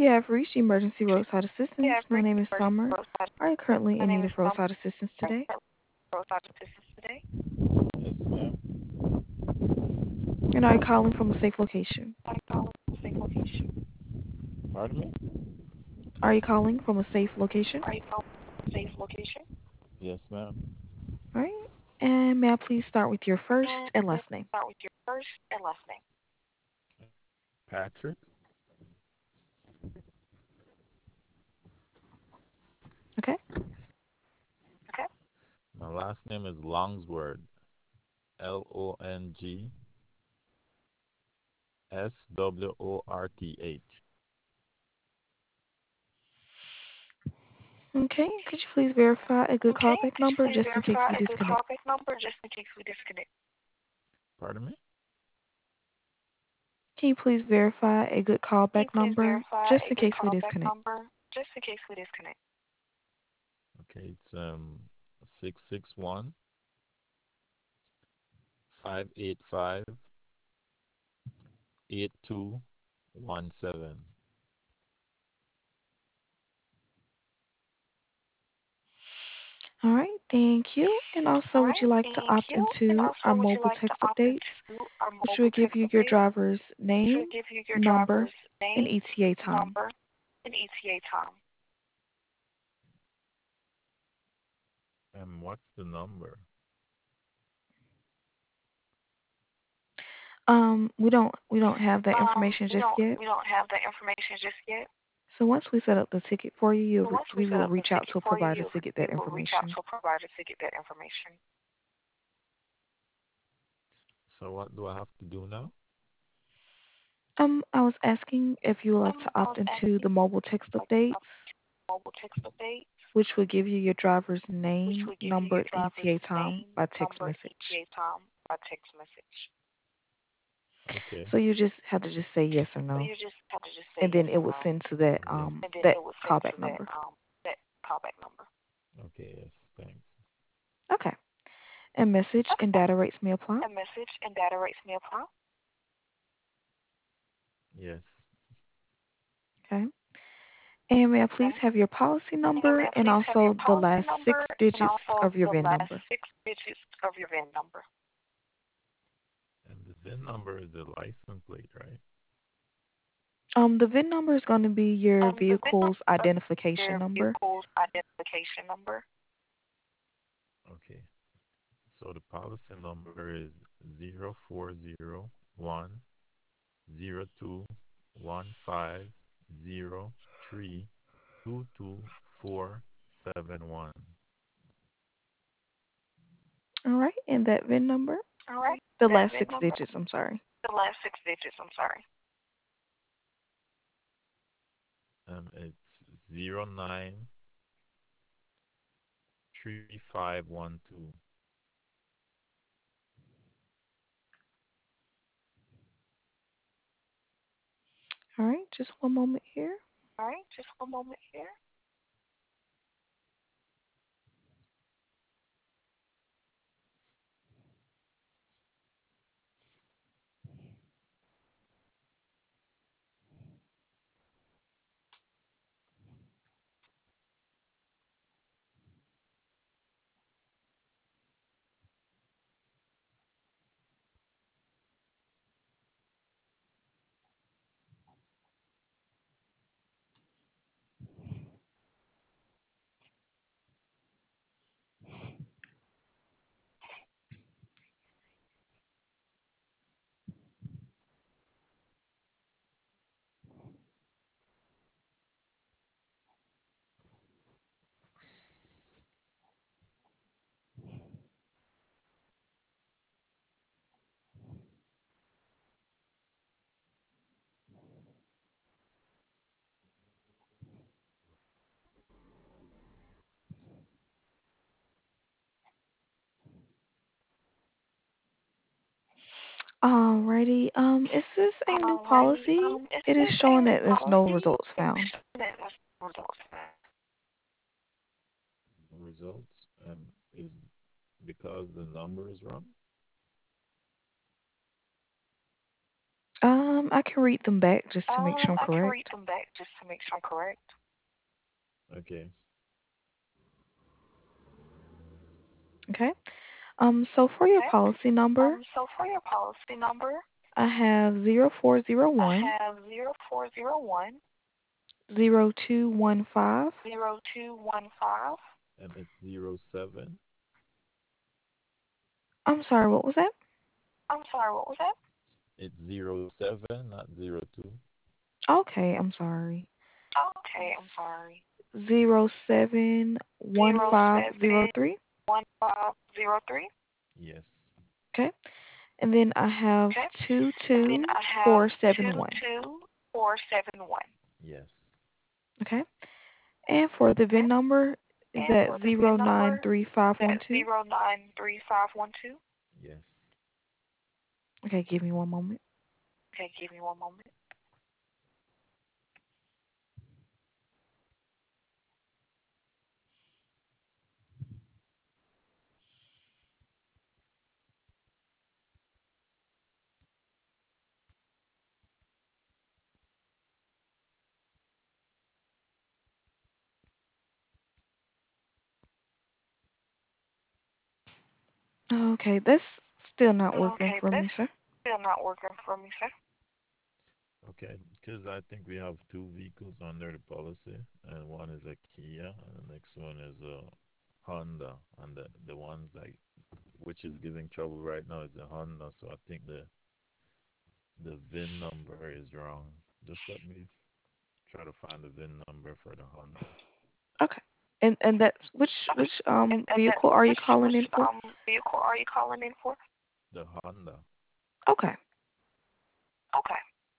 You have reached Emergency Roadside Yeah, Assistance. I've My reached name is emergency Summer. roadside. Are you currently My in name need is of Summer. roadside assistance Are you today? roadside assistance today? Yes, ma'am. And are you calling from a safe location? I call safe location. Pardon me? Are you calling from a safe location? Are you calling safe location? Yes, ma'am. All right. And may I please start with your first And and let's last name? start with your first and last name. Patrick. Okay. Okay. My last name is Longsword. Longsworth. Okay. Could you please verify a good Okay. callback Could you number please just in case verify we a good disconnect? callback number just in case we disconnect? Pardon me? Can you please verify a good Can you callback please number verify just a in good case we callback disconnect? number just in case we disconnect? Okay, it's 661-585-8217. All right. Thank you. And also, All would right. you like to Thank opt you. And into our also, would you mobile like to text opt updates, into our which will mobile give text you your update? driver's Which name, will give you your number, driver's and name, ETA time? number, and ETA time. And what's the number? We don't have that information We just don't yet. we don't have that information just yet. So once we set up the ticket for you, So once we we set will up the reach out ticket to a for you, provider to get we that will reach out information. to a provider to get that information. So what do I have to do now? I was asking if you would like to I opt was into the asking mobile text like updates, mobile text update, which will give you your driver's which name, will give you number, your and driver's ETA time name, by text number, message. ETA time by text message. Okay. So you just have to just say yes or So no, you just have to just say and yes then or it will no, send to that Yes. and then that it will send to callback number. that callback number. Okay, yes. Thanks. Okay. And message and Okay. data rates may apply. A message and data rates may apply. Yes. Okay. And may I Okay. please have your policy And may number I and please have your also the policy last number six and digits also of your the VIN last number? 6 digits of your VIN number? And the VIN number is the license plate, right? The VIN number is going to be your The VIN vehicle's number is identification your number. vehicle's identification number. Okay. So the policy number is 0401022471. All right, and that VIN number, All right. the That last VIN six number, digits. I'm sorry. the last 6 digits. I'm sorry. It's 093512. All right, just one moment here. All right. Just one moment here. Alrighty. Is this a new Alrighty. policy? Is It is this a showing new that there's no policy? results It is found. showing that there's results. Results is because the number is wrong. I can read them back just to make sure I'm I can read correct. them back just to make sure I'm correct. Okay. Okay. So for your Okay. policy number, So for your policy number, I have zero four zero I one have 0401 0215. 0215. And it's 07. I'm sorry, what was that? I'm sorry, what was that? It's 07, not 02. Okay, I'm sorry. Okay, I'm sorry. Zero seven one Zero five zero seven three. one five zero three. Yes. Okay. And then I have Okay. two And then two I have four seven two one. two four seven one. Yes. Okay. And for the Okay. VIN number, is And that for the VIN zero nine number, three five one that's two? 093512. Yes. Okay, give me one moment. Okay, give me one moment. Okay, that's still not working Okay, for me, that's sir. still not working for me, sir. Okay. Because I think we have two vehicles under the policy, and one is a Kia, and the next one is a Honda. And the ones like which is giving trouble right now is the Honda. So I think the VIN number is wrong. Just let me try to find the VIN number for the Honda. Okay. And that's Okay. which And that's vehicle are you calling which in for? vehicle are you calling in for? The Honda. Okay. Okay.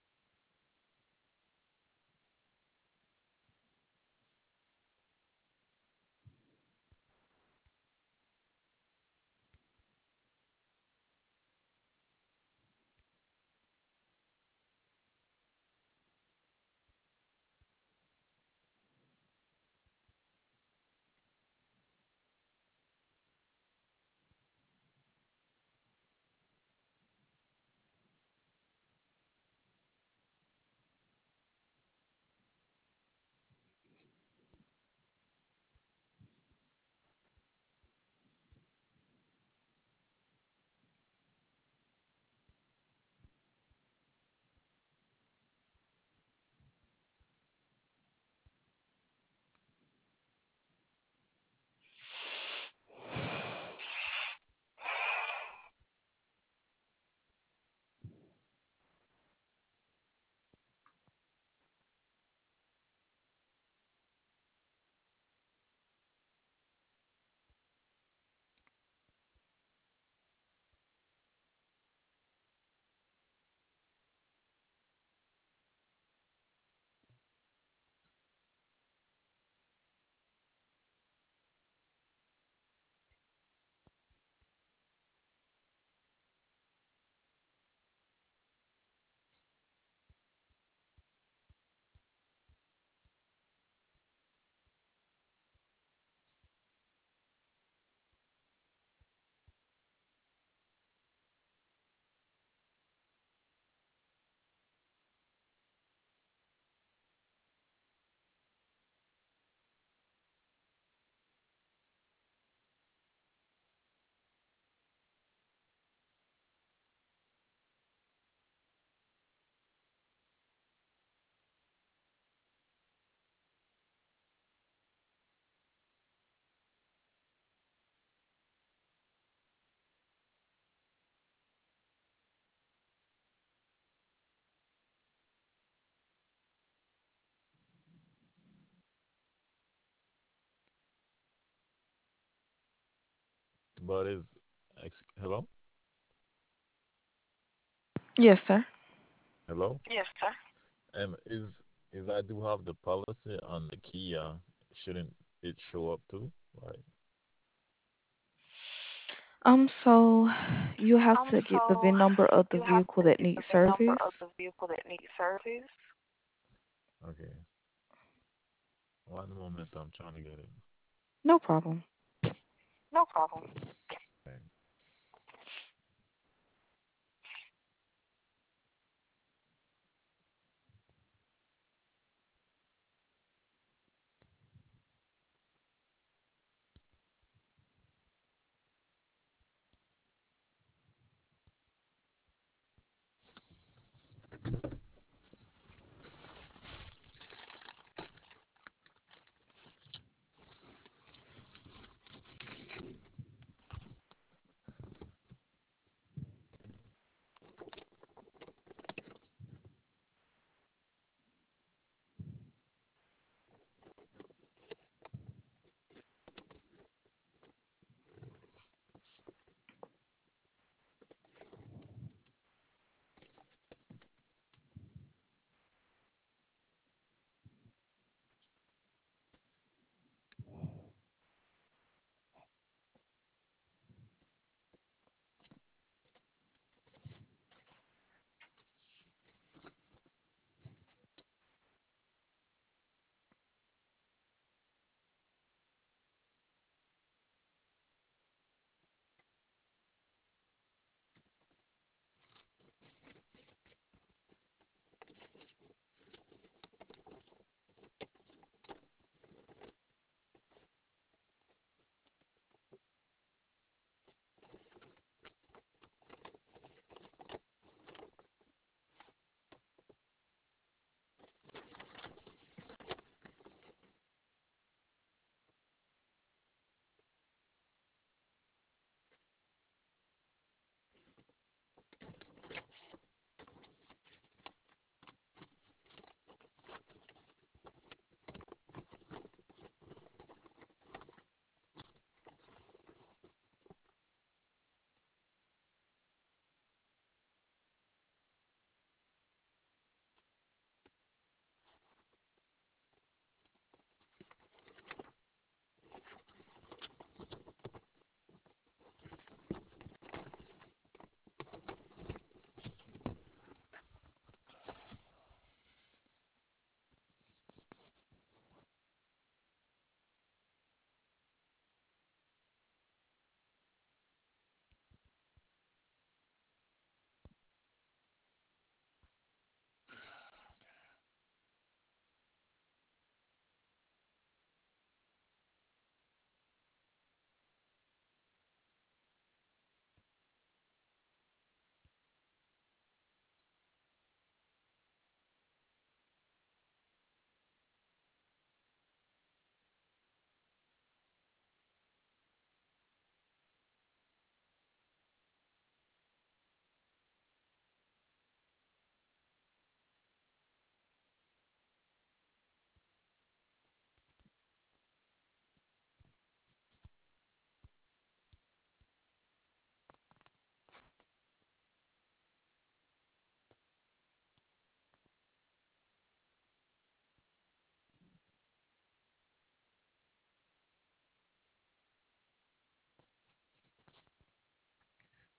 But is hello? Yes, sir. Hello? Yes, sir. Is if I do have the policy on the Kia, shouldn't it show up too? Right. So you have to get the So VIN number of the you have vehicle to that get the needs VIN number of service. the vehicle that needs service. Okay. One moment, I'm trying to get it. No problem. No problem. Okay.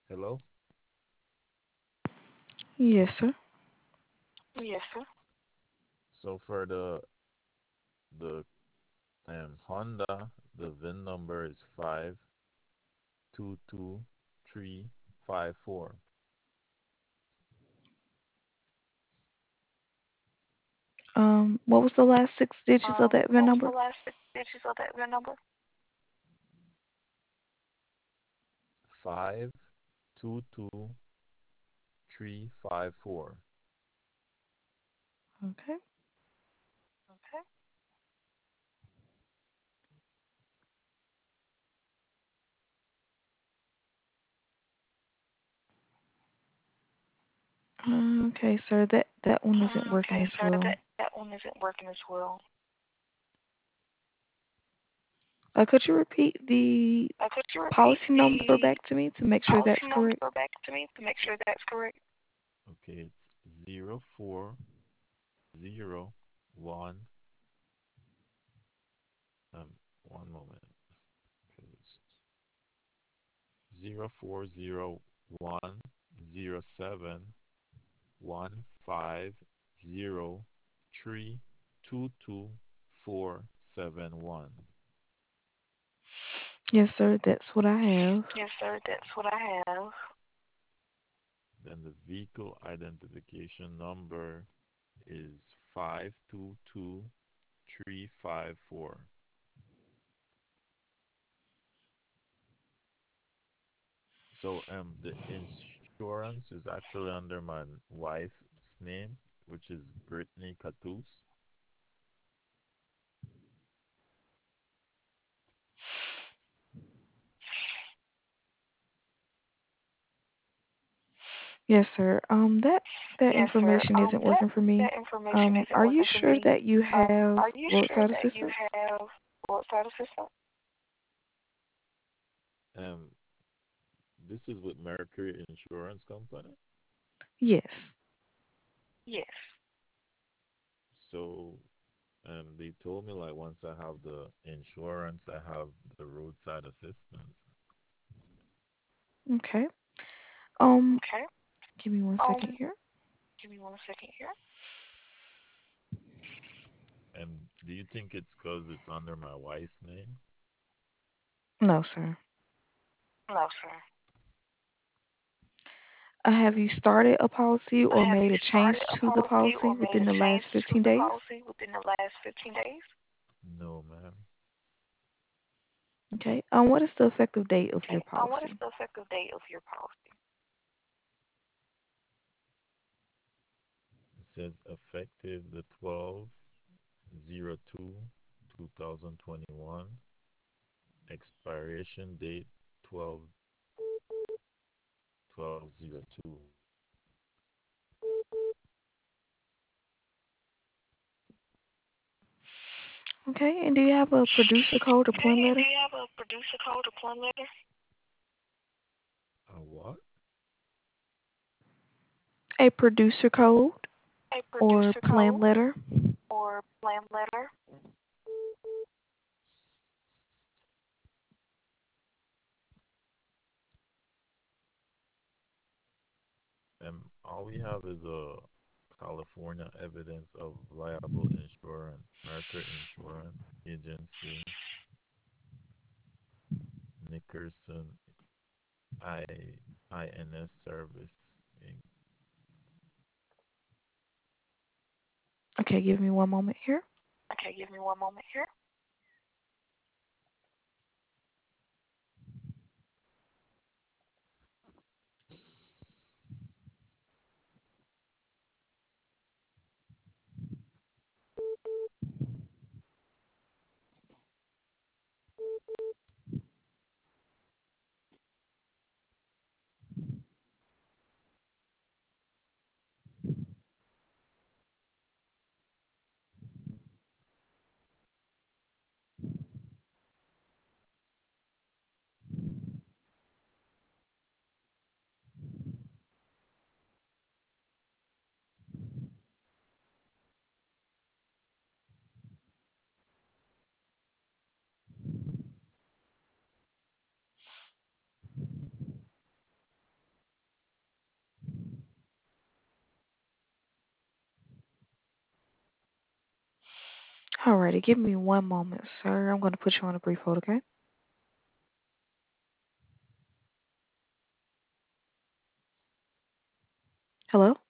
Hello? Yes, sir. Yes, sir. So for the Honda, the VIN number is 522354. What was the last six digits of that VIN What was the number? last six digits of that VIN number? 522354. Okay. Okay. Okay, sir. That one isn't working Okay, as sir. well. That one isn't working as well. Could you repeat the Could you repeat policy number the back to me to make sure policy that's correct? number back to me to make sure that's correct? Okay, it's 0401. Um, one moment. 'Cause 04010715032247 Yes, sir. That's what I have. Yes, sir. That's what I have. Then the vehicle identification number is 522354. So the insurance is actually under my wife's name, which is Brittany Catus. Yes, sir. That Yes, sir. information isn't That working for me. that information isn't Are you working for sure me. that you have Are you sure roadside that you assistance? have roadside assistance? Um, this is with Mercury Insurance Company. Yes. Yes. So, they told me like once I have the insurance, I have the roadside assistance. Okay. Um, Okay. give me one Um, second here. give me 1 second here. And do you think it's because it's under my wife's name? No, sir. No, sir. Have you started a policy or Have made you a started change a to the policy policy or made within a the change last to 15 the days? policy within the last 15 days? No, ma'am. Okay. What is the effective date of your Okay. What is policy? the effective date of your policy? It says effective the 12/02 2021. Expiration date 12/12/02. Okay. And do you have a producer code or Okay. plan And do letter? you have a producer code or plan letter? A what? A producer code A or producer plan code letter? or plan letter? All we have is a California evidence of liable insurance, Mercury Insurance Agency, Nickerson I INS Service Inc. Okay. Give me one moment here. Okay. Give me 1 moment here. Alrighty, give me one moment, sir. I'm going to put you on a brief hold, okay? Hello?